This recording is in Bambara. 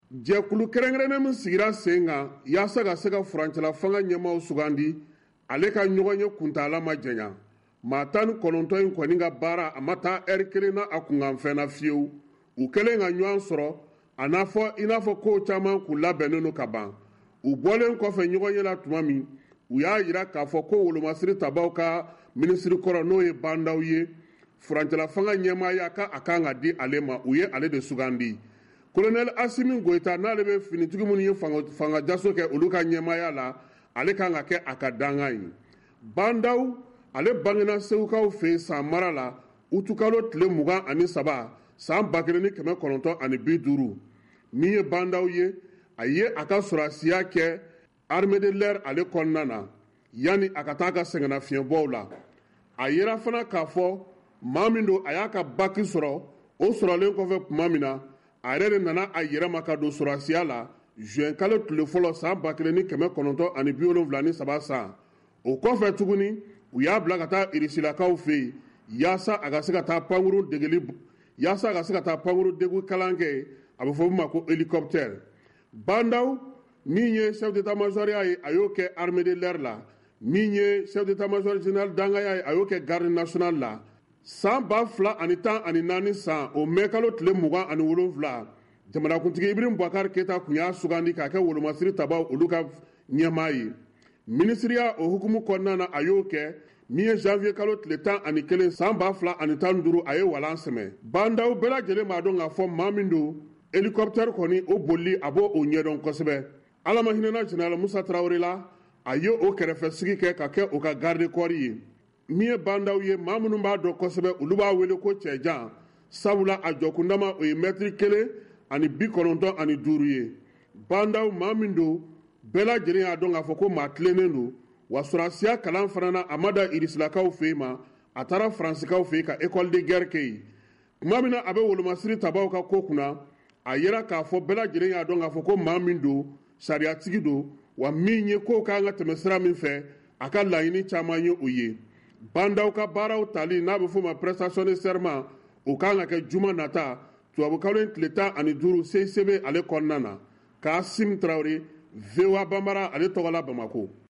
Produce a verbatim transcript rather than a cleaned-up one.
jɛkulu kɛrɛnkɛrɛnnen min sigira sen kan yaasa ka se ka furancɛla fanga ɲɛmaaw sugandi ale ka ɲɔgɔn ye kuntala ma janya maa tan ni kɔnɔntɔn in kɔni ka baara a ma taa ɛri kelen na a kunkanfɛn na fiyewu u kɛlen ka ɲɔgɔn sɔrɔ a n'a fɔ i n'a fɔ kow caman k'u labɛnnen don ka ban u bɔlen kɔfɛ ɲɔgɔn ye la tuma min u y'a yira k'a fɔ ko wolomasiri tabaw ka minisiri kɔrɔ n'o ye bandaw ye furancɛla fanga ɲɛmaaya ka a kan ka di ale ma u ye ale de sugandi kolonɛli asimi goyita n'ale bɛ finitigi minnu ye fanga jaso kɛ olu ka ɲɛmaaya la ale kan ka kɛ a ka dangan ye bandaw ale bangena segukaw fɛ san mara la utukalo tile mugan ani saba san ba kelen ni kɛmɛ kɔnɔntɔn ani bi duuru min ye bandaw ye a ye a ka sɔrɔsiya kɛ armée de l'air ale kɔnɔna na yanni a ka taa ka sɛgɛnnafiɲɛbɔw la a yera fana k'a fɔ maa min don a y'a ka baki sɔrɔ o sɔrɔlen kɔfɛ tuma min na a yɛrɛ de nana a yɛrɛ ma ka don sɔrɔsiya la juin kalo tile fɔlɔ san ba kelen ni kɛmɛ kɔnɔntɔn ani bi wolonwula ni saba san o kɔfɛ tuguni u y'a bila ka taa irisilakaw fɛ yen yaasa a ka se ka taa pankuru degeli yaasa a ka se ka taa pankuru degu kalan kɛ a bɛ fɔ o ma ko hélicoptère bandaw min ye chef d'état-major ye a y'o kɛ armée de l'air la min ye chef d'état-major général dangaya ye a y'o kɛ garde nationale la san ba fila ani tan ani naani san o mɛ kalo tile mugan ani wolonwula jamanakuntigi Ibrahim Boubacar Keita kun y'a sugandi k'a kɛ wolomasiri tabaw olu ka ɲɛmaa ye minisiriya o hukumu kɔnɔna na a y'o kɛ min ye janvier kalo tile tan ani kelen san ba fila ani tan ni duuru a ye walan sɛmɛ bandaw bɛɛ lajɛlen b'a dɔn k'a fɔ maa min don hélicoptère kɔni o bolili a b'o o ɲɛdɔn kosɛbɛ ala ma hinɛna général Musa Traoré la a ye o kɛrɛfɛ sigi kɛ ka kɛ o ka garde corps ye min ye bandaw ye maa minnu b'a dɔn kosɛbɛ olu b'a wele ko cɛjan sabula a jɔkundama o ye mɛtiri kelen ani bi kɔnɔntɔn ani duuru ye bandaw maa min don bɛɛ lajɛlen y'a dɔn k'a fɔ ko maa tilennen don wa sɔrɔsiya kalan fana na a ma da irisilakaw fɛ yen ma a taara faransikaw fɛ yen ka école de guerre kɛ yen tuma min na a bɛ wolomasiri tabaw ka ko kunna a yera k'a fɔ bɛɛ lajɛlen y'a dɔn k'a fɔ ko maa min don sariyatigi don wa min ye kow kan ka tɛmɛ sira min fɛ a ka laɲini caman ye o ye bandaw ka baaraw tali n'a bɛ f'o ma prestation de serment o kan ka kɛ juma nata tubabukalo in tile tan ani duuru C I C B ale kɔnɔna na Kasim Traoré V O A Bambara ale tɔgɔ la Bamako.